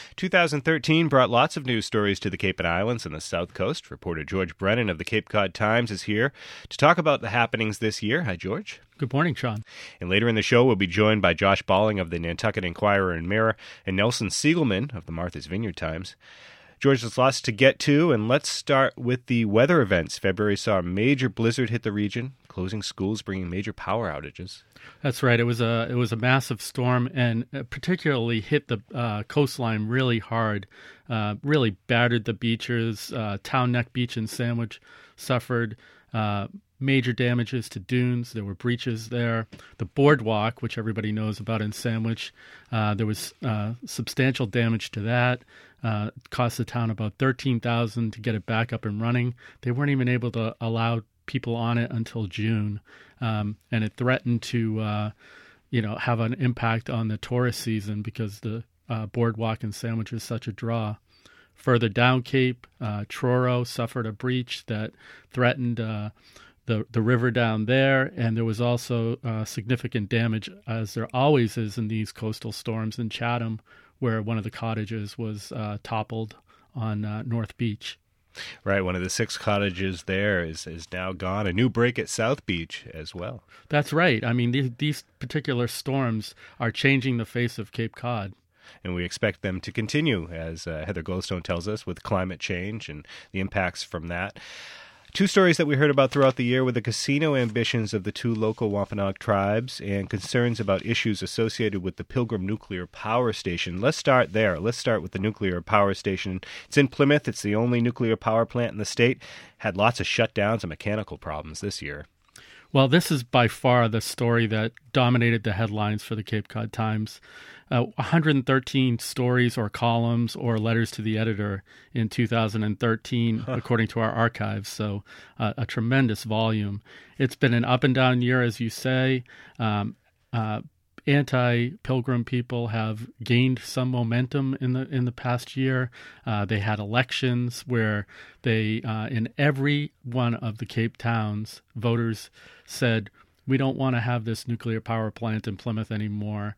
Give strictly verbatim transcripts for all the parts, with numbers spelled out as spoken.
two thousand thirteen brought lots of news stories to the Cape and Islands and the South Coast. Reporter George Brennan of the Cape Cod Times is here to talk about the happenings this year. Hi, George. Good morning, Sean. And later in the show, we'll be joined by Josh Balling of the Nantucket Inquirer and Mirror and Nelson Siegelman of the Martha's Vineyard Times. George, there's lots to get to, and let's start with the weather events. February saw a major blizzard hit the region, closing schools, bringing major power outages. That's right. It was a it was a massive storm, and particularly hit the uh, coastline really hard. Uh, really battered the beaches. Uh, Town Neck Beach and Sandwich suffered uh, major damages to dunes. There were breaches there. The boardwalk, which everybody knows about in Sandwich, uh, there was uh, substantial damage to that. Uh, it cost the town about thirteen thousand dollars to get it back up and running. They weren't even able to allow people on it until June, um, and it threatened to, uh, you know, have an impact on the tourist season because the uh, boardwalk in Sandwich is such a draw. Further down Cape, uh, Truro suffered a breach that threatened uh, the the river down there, and there was also uh, significant damage, as there always is in these coastal storms, in Chatham, where one of the cottages was uh, toppled on uh, North Beach. Right, one of the six cottages there is, is now gone. A new break at South Beach as well. That's right. I mean, these, these particular storms are changing the face of Cape Cod. And we expect them to continue, as uh, Heather Glowstone tells us, with climate change and the impacts from that. Two stories that we heard about throughout the year were the casino ambitions of the two local Wampanoag tribes and concerns about issues associated with the Pilgrim Nuclear Power Station. Let's start there. Let's start with the nuclear power station. It's in Plymouth. It's the only nuclear power plant in the state. Had lots of shutdowns and mechanical problems this year. Well, this is by far the story that dominated the headlines for the Cape Cod Times. Uh, one hundred thirteen stories or columns or letters to the editor in two thousand thirteen, huh. according to our archives. So uh, a tremendous volume. It's been an up and down year, as you say. Um, uh, Anti-Pilgrim people have gained some momentum in the in the past year. Uh, they had elections where they, uh, in every one of the Cape towns, voters said, we don't want to have this nuclear power plant in Plymouth anymore.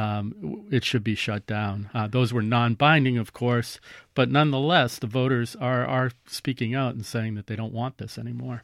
Um, it should be shut down. Uh, those were non-binding, of course, but nonetheless, the voters are, are speaking out and saying that they don't want this anymore.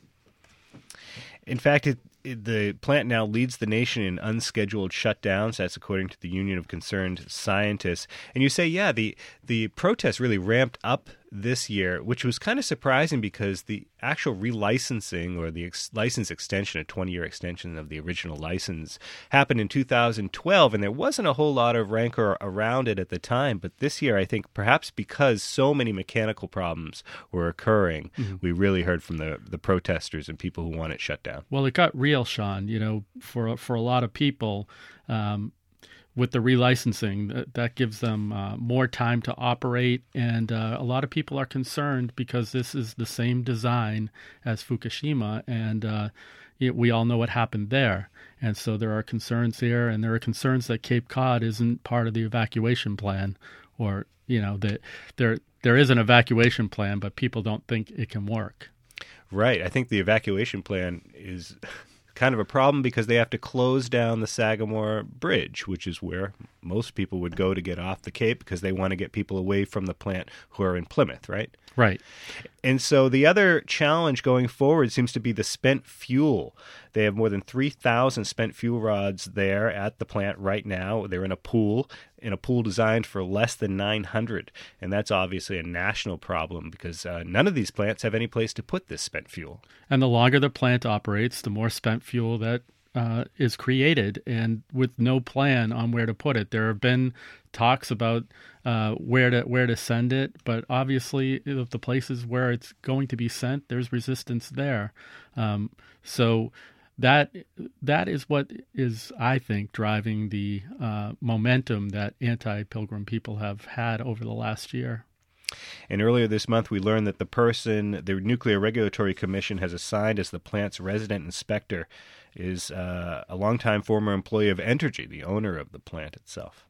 In fact, it, it, the plant now leads the nation in unscheduled shutdowns. That's according to the Union of Concerned Scientists. And you say, yeah, the, the protests really ramped up this year, which was kind of surprising because the actual relicensing or the ex- license extension, a twenty-year extension of the original license, happened in two thousand twelve, and there wasn't a whole lot of rancor around it at the time. But this year, I think perhaps because so many mechanical problems were occurring, mm-hmm. we really heard from the, the protesters and people who want it shut down. Well, it got real, Sean. You know, for, for a lot of people, um, with the relicensing, that, that gives them uh, more time to operate. And uh, a lot of people are concerned because this is the same design as Fukushima. And uh, it, we all know what happened there. And so there are concerns here. And there are concerns that Cape Cod isn't part of the evacuation plan, or, you know, that there there is an evacuation plan, but people don't think it can work. Right. I think the evacuation plan is kind of a problem because they have to close down the Sagamore Bridge, which is where most people would go to get off the Cape because they want to get people away from the plant who are in Plymouth, right? Right. And so the other challenge going forward seems to be the spent fuel. They have more than three thousand spent fuel rods there at the plant right now. They're in a pool, in a pool designed for less than nine hundred. And that's obviously a national problem because uh, none of these plants have any place to put this spent fuel. And the longer the plant operates, the more spent fuel that uh, is created, and with no plan on where to put it. There have been talks about uh, where to where to send it, but obviously the places where it's going to be sent, there's resistance there. Um, so that that is what is, I think, driving the uh, momentum that anti-Pilgrim people have had over the last year. And earlier this month, we learned that the person the Nuclear Regulatory Commission has assigned as the plant's resident inspector is uh, a longtime former employee of Entergy, the owner of the plant itself.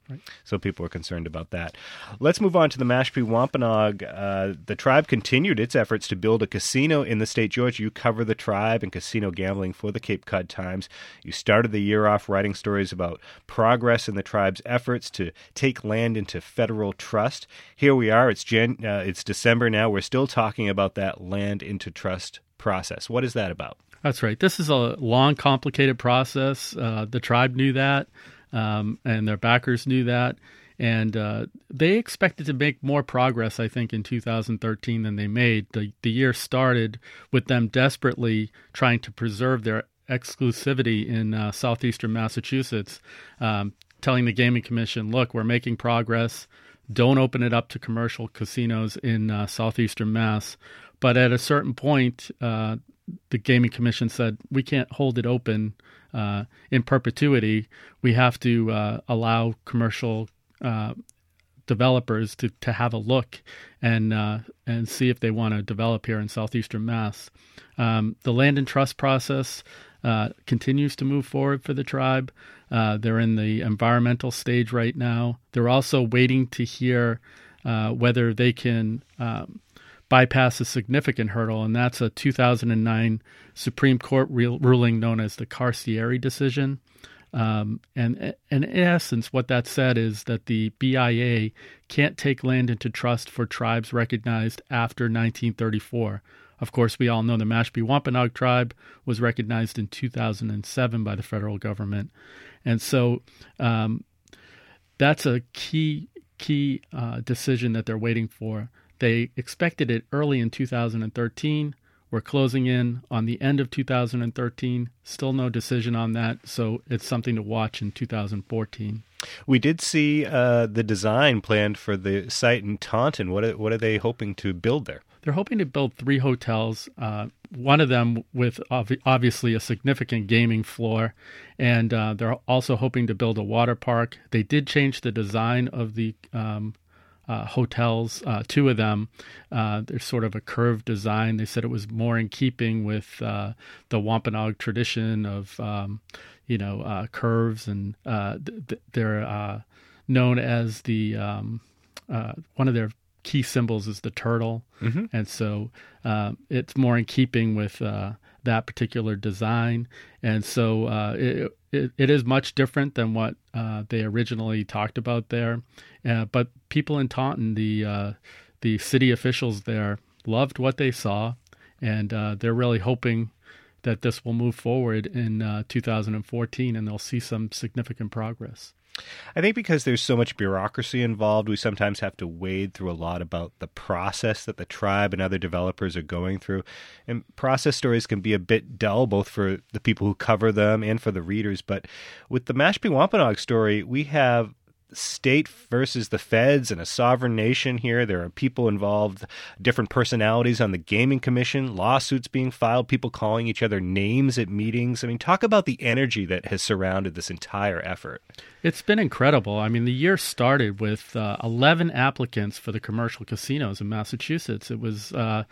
Right. So people are concerned about that. Let's move on to the Mashpee Wampanoag. Uh, the tribe continued its efforts to build a casino in the state. George, you cover the tribe and casino gambling for the Cape Cod Times. You started the year off writing stories about progress in the tribe's efforts to take land into federal trust. Here we are. It's Jan- uh, it's December now. We're still talking about that land into trust process. What is that about? That's right. This is a long, complicated process. Uh, the tribe knew that. Um, and their backers knew that, and uh, they expected to make more progress, I think, in two thousand thirteen than they made. The, the year started with them desperately trying to preserve their exclusivity in uh, southeastern Massachusetts, um, telling the Gaming Commission, look, we're making progress. Don't open it up to commercial casinos in uh, southeastern Mass. But at a certain point, uh, the Gaming Commission said, we can't hold it open Uh, in perpetuity. We have to uh, allow commercial uh, developers to, to have a look and uh, and see if they want to develop here in southeastern Mass. Um, the land and trust process uh, continues to move forward for the tribe. Uh, they're in the environmental stage right now. They're also waiting to hear uh, whether they can um, bypass a significant hurdle, and that's a two thousand nine Supreme Court re- ruling known as the Carcieri decision. Um, and, and in essence, what that said is that the B I A can't take land into trust for tribes recognized after nineteen thirty-four. Of course, we all know the Mashpee Wampanoag tribe was recognized in two thousand seven by the federal government. And so um, that's a key, key uh, decision that they're waiting for. They expected it early in two thousand thirteen. We're closing in on the end of two thousand thirteen. Still no decision on that, so it's something to watch in two thousand fourteen. We did see uh, the design planned for the site in Taunton. What are, what are they hoping to build there? They're hoping to build three hotels, uh, one of them with ov- obviously a significant gaming floor, and uh, they're also hoping to build a water park. They did change the design of the um, uh, hotels, uh, two of them. Uh, they're sort of a curved design. They said it was more in keeping with uh, the Wampanoag tradition of, um, you know, uh, curves, and uh, th- they're uh, known as the um, uh, one of their key symbols is the turtle, mm-hmm. and so uh, it's more in keeping with uh, that particular design. And so uh, it, it it is much different than what uh, they originally talked about there. Uh, but people in Taunton, the uh, the city officials there, loved what they saw, and uh, they're really hoping that this will move forward in uh, two thousand fourteen, and they'll see some significant progress. I think because there's so much bureaucracy involved, we sometimes have to wade through a lot about the process that the tribe and other developers are going through. And process stories can be a bit dull, both for the people who cover them and for the readers. But with the Mashpee Wampanoag story, we have state versus the feds and a sovereign nation here. There are people involved, different personalities on the Gaming Commission, lawsuits being filed, people calling each other names at meetings. I mean, talk about the energy that has surrounded this entire effort. It's been incredible. I mean, the year started with uh, eleven applicants for the commercial casinos in Massachusetts. It was uh,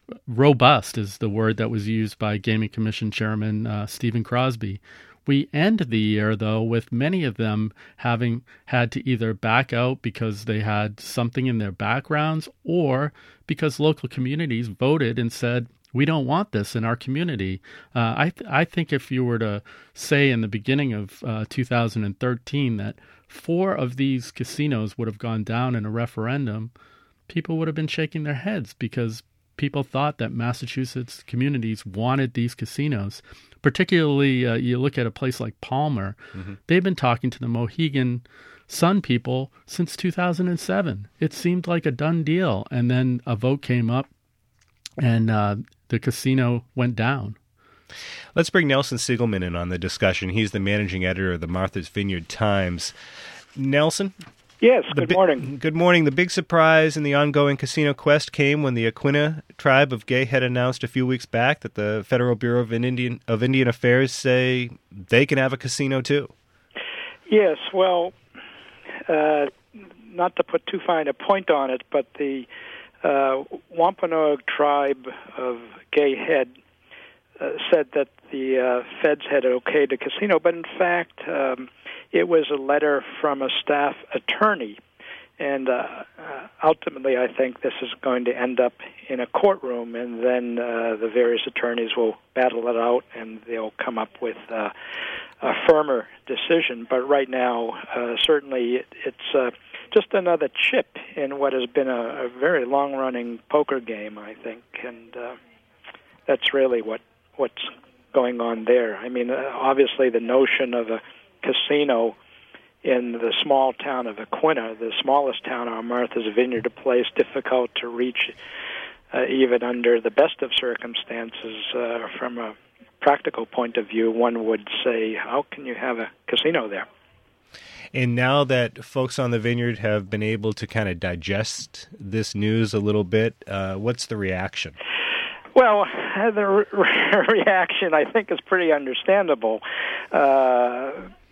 robust, is the word that was used by Gaming Commission Chairman uh, Stephen Crosby. We end the year, though, with many of them having had to either back out because they had something in their backgrounds or because local communities voted and said, we don't want this in our community. Uh, I th- I think if you were to say in the beginning of uh, two thousand thirteen that four of these casinos would have gone down in a referendum, people would have been shaking their heads because people thought that Massachusetts communities wanted these casinos. Particularly, uh, you look at a place like Palmer, mm-hmm. they've been talking to the Mohegan Sun people since two thousand seven. It seemed like a done deal. And then a vote came up and uh, the casino went down. Let's bring Nelson Siegelman in on the discussion. He's the managing editor of the Martha's Vineyard Times. Nelson? Yes, good bi- morning. Good morning. The big surprise in the ongoing casino quest came when the Aquinnah tribe of Gay Head announced a few weeks back that the Federal Bureau of Indian of Indian Affairs say they can have a casino too. Yes, well, uh, not to put too fine a point on it, but the uh, Wampanoag tribe of Gay Head uh, said that the uh, feds had okayed a casino, but in fact, um, it was a letter from a staff attorney. And uh, uh, ultimately, I think this is going to end up in a courtroom, and then uh, the various attorneys will battle it out, and they'll come up with uh, a firmer decision. But right now, uh, certainly, it, it's uh, just another chip in what has been a, a very long-running poker game, I think, and uh, that's really what what's going on there. I mean, uh, obviously, the notion of a casino in the small town of Aquinnah, the smallest town on Martha's Vineyard, a place difficult to reach uh, even under the best of circumstances. Uh, from a practical point of view, one would say, how can you have a casino there? And now that folks on the vineyard have been able to kind of digest this news a little bit, uh, what's the reaction? Well, the re- reaction, I think, is pretty understandable. Uh,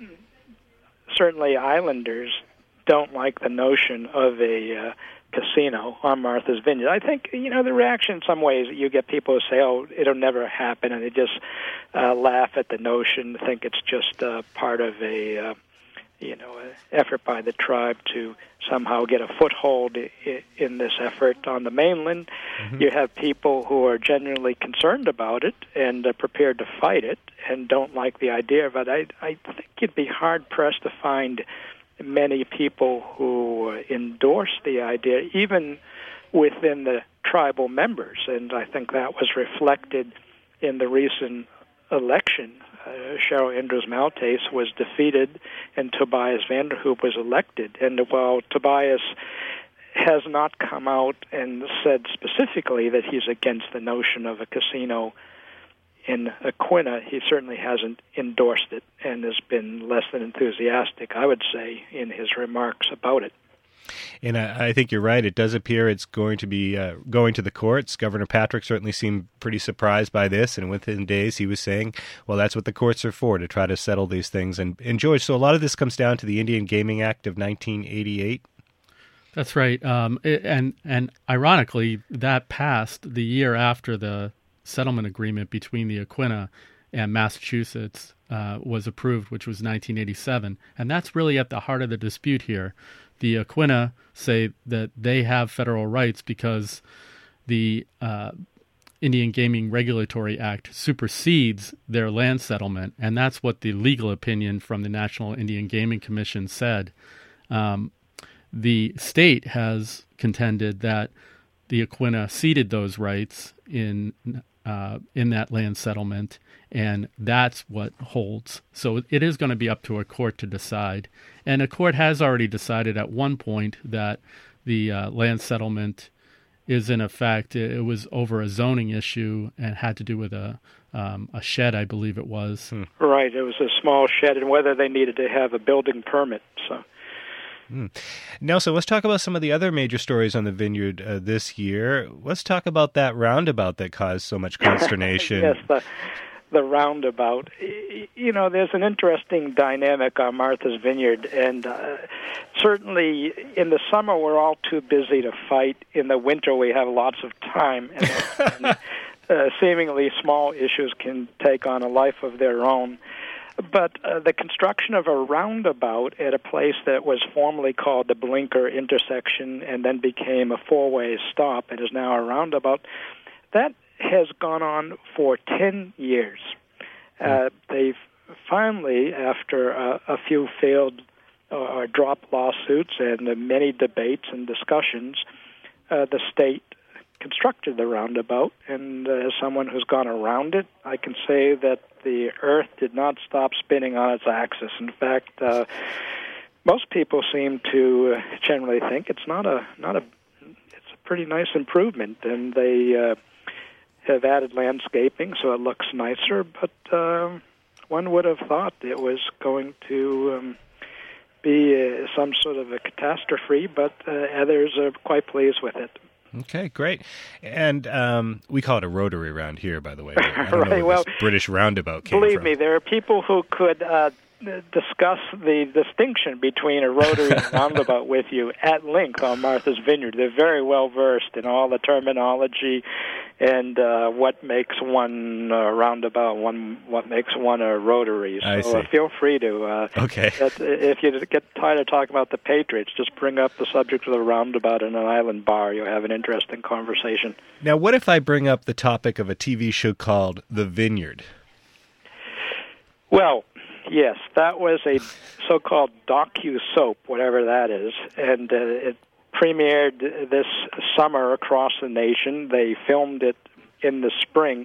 certainly Islanders don't like the notion of a uh, casino on Martha's Vineyard. I think, you know, the reaction in some ways, you get people who say, oh, it'll never happen, and they just uh, laugh at the notion, think it's just uh, part of a, uh, you know, an effort by the tribe to somehow get a foothold I- in this effort on the mainland. Mm-hmm. You have people who are genuinely concerned about it and uh, prepared to fight it and don't like the idea of it. I, I think you'd be hard-pressed to find many people who endorse the idea, even within the tribal members, and I think that was reflected in the recent election. Uh, Cheryl Andrews Maltese was defeated, and Tobias Vanderhoop was elected. And while Tobias has not come out and said specifically that he's against the notion of a casino in Aquinnah, he certainly hasn't endorsed it and has been less than enthusiastic, I would say, in his remarks about it. And I, I think you're right. It does appear it's going to be uh, going to the courts. Governor Patrick certainly seemed pretty surprised by this, and within days he was saying, well, that's what the courts are for, to try to settle these things. And, and George, so a lot of this comes down to the Indian Gaming Act of nineteen eighty-eight? That's right. Um, it, and, and ironically, that passed the year after the settlement agreement between the Aquinnah and Massachusetts uh, was approved, which was nineteen eighty-seven. And that's really at the heart of the dispute here. The Aquinnah say that they have federal rights because the uh, Indian Gaming Regulatory Act supersedes their land settlement, and that's what the legal opinion from the National Indian Gaming Commission said. Um, the state has contended that the Aquinnah ceded those rights in uh, in that land settlement, and that's what holds. So it is going to be up to a court to decide. And a court has already decided at one point that the uh, land settlement is in effect. It was over a zoning issue and had to do with a um, a shed, I believe it was. Hmm. Right, it was a small shed, and whether they needed to have a building permit. So. Mm. Nelson, let's talk about some of the other major stories on the vineyard uh, this year. Let's talk about that roundabout that caused so much consternation. Yes, the, the roundabout. You know, there's an interesting dynamic on Martha's Vineyard, and uh, certainly in the summer we're all too busy to fight. In the winter we have lots of time, and, and uh, seemingly small issues can take on a life of their own. But uh, the construction of a roundabout at a place that was formerly called the Blinker intersection and then became a four-way stop and is now a roundabout, that has gone on for ten years. Uh, they've finally, after uh, a few failed or uh, dropped lawsuits and uh, many debates and discussions, uh, the state constructed the roundabout. And uh, as someone who's gone around it, I can say that the Earth did not stop spinning on its axis. In fact, uh, most people seem to uh, generally think it's not a not a it's a pretty nice improvement, and they uh, have added landscaping so it looks nicer. But uh, one would have thought it was going to um, be uh, some sort of a catastrophe, but uh, others are quite pleased with it. Okay, great. And um, we call it a rotary around here, by the way. I don't right, know where well, this British roundabout came believe from. me, there are people who could uh, discuss the distinction between a rotary and roundabout with you at length on Martha's Vineyard. They're very well versed in all the terminology and uh, what makes one uh, roundabout, one what makes one a rotary. So I see. Uh, feel free to. Uh, Okay. that, if you get tired of talking about the Patriots, just bring up the subject of the roundabout in an island bar. You'll have an interesting conversation. Now, what if I bring up the topic of a T V show called The Vineyard? Well, yes, that was a so-called docu-soap, whatever that is, and uh, it premiered this summer across the nation. They filmed it in the spring.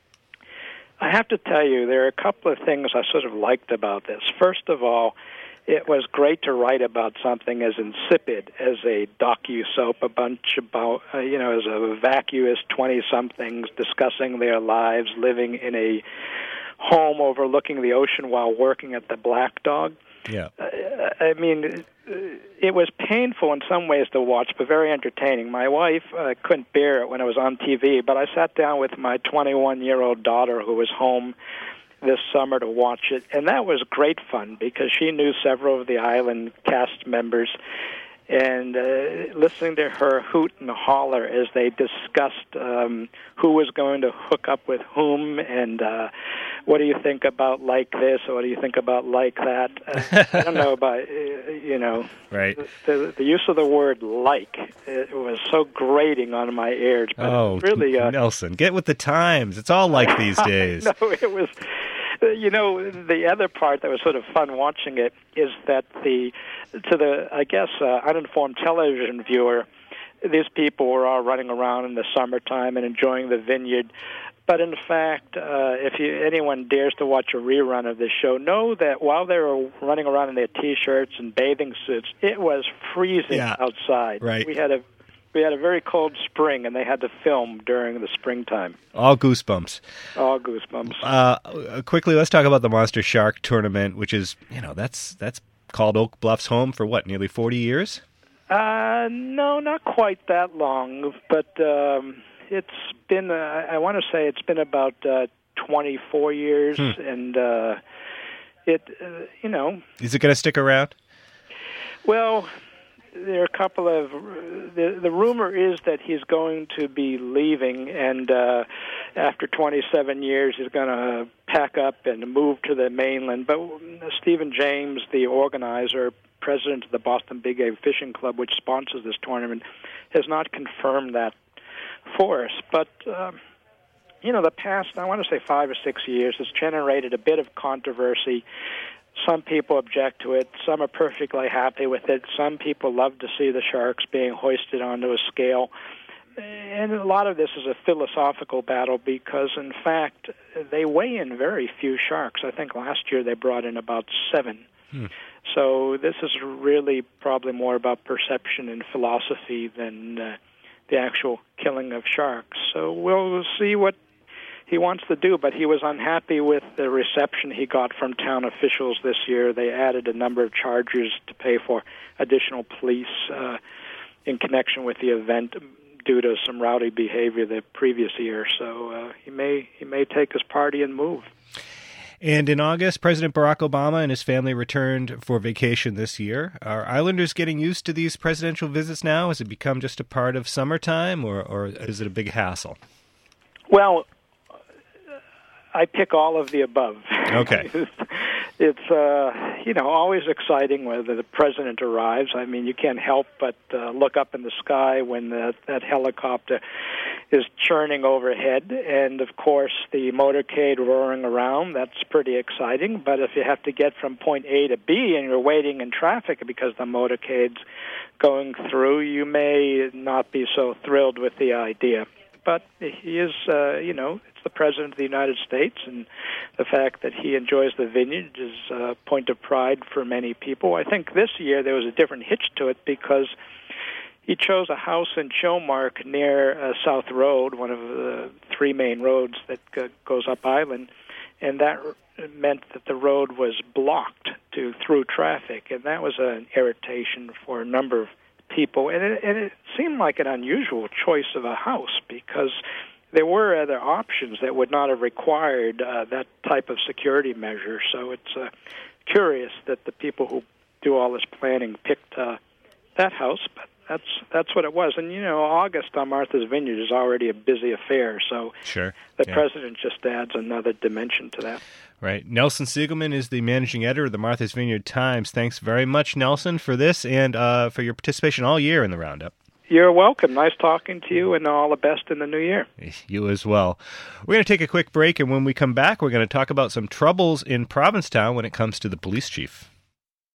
I have to tell you, there are a couple of things I sort of liked about this. First of all, it was great to write about something as insipid as a docu-soap, a bunch about, uh, you know, as a vacuous twenty-somethings discussing their lives, living in a home overlooking the ocean while working at the Black Dog. Yeah. Uh, I mean, it was painful in some ways to watch, but very entertaining. My wife uh, couldn't bear it when it was on T V, but I sat down with my twenty-one-year-old daughter who was home this summer to watch it, and that was great fun because she knew several of the island cast members, and uh, listening to her hoot and holler as they discussed um, who was going to hook up with whom, and uh, what do you think about like this, or what do you think about like that? Uh, I don't know about, uh, you know, Right. the, the use of the word like, it was so grating on my ears. But Oh, really, uh, Nelson, get with the times. It's all like these days. No, it was, you know, the other part that was sort of fun watching it is that the, to the, I guess, uh, uninformed television viewer, these people were all running around in the summertime and enjoying the vineyard. But in fact, uh, if you, anyone dares to watch a rerun of this show, know that while they were running around in their T-shirts and bathing suits, it was freezing Yeah, outside. right. We had a we had a very cold spring, and they had to film during the springtime. All goosebumps. All goosebumps. Uh, quickly, let's talk about the Monster Shark Tournament, which is, you know, that's that's called Oak Bluff's home for what, nearly forty years? Uh, no, not quite that long, but um, it's been, uh, I want to say it's been about uh, twenty-four years, Hmm. and uh, it, uh, you know, Is it going to stick around? well, there are a couple of, the, the rumor is that he's going to be leaving, and uh, after twenty-seven years he's going to pack up and move to the mainland. But Stephen James, the organizer, president of the Boston Big Game Fishing Club, which sponsors this tournament, has not confirmed that for us. But, uh, you know, the past, I want to say five or six years, has generated a bit of controversy. Some people object to it. Some are perfectly happy with it. Some people love to see the sharks being hoisted onto a scale. And a lot of this is a philosophical battle because, in fact, they weigh in very few sharks. I think last year they brought in about seven. Hmm. So this is really probably more about perception and philosophy than uh, the actual killing of sharks. So we'll see what he wants to do, but he was unhappy with the reception he got from town officials this year. They added a number of charges to pay for additional police uh, in connection with the event due to some rowdy behavior the previous year. So uh, he may he may take his party and move. And in August, President Barack Obama and his family returned for vacation this year. Are Islanders getting used to these presidential visits now? Has it become just a part of summertime, or, or is it a big hassle? Well, I pick all of the above. Okay. It's, uh, you know, always exciting when the president arrives. I mean, you can't help but uh, look up in the sky when the, that helicopter is churning overhead. And, of course, the motorcade roaring around, that's pretty exciting. But if you have to get from point A to B and you're waiting in traffic because the motorcade's going through, you may not be so thrilled with the idea. But he is, uh, you know, it's the President of the United States, and the fact that he enjoys the vineyard is a point of pride for many people. I think this year there was a different hitch to it because he chose a house in Chilmark near uh, South Road, one of the three main roads that uh, goes up island, and that meant that the road was blocked to through traffic, and that was an irritation for a number of people, and it, and it seemed like an unusual choice of a house because there were other options that would not have required uh, that type of security measure. So it's uh, curious that the people who do all this planning picked uh, that house, but that's that's what it was. And, you know, August on Martha's Vineyard is already a busy affair, so sure. the yeah. president just adds another dimension to that. Right. Nelson Siegelman is the managing editor of the Martha's Vineyard Times. Thanks very much, Nelson, for this and uh, for your participation all year in the Roundup. You're welcome. Nice talking to you, and all the best in the new year. You as well. We're going to take a quick break, and when we come back, we're going to talk about some troubles in Provincetown when it comes to the police chief.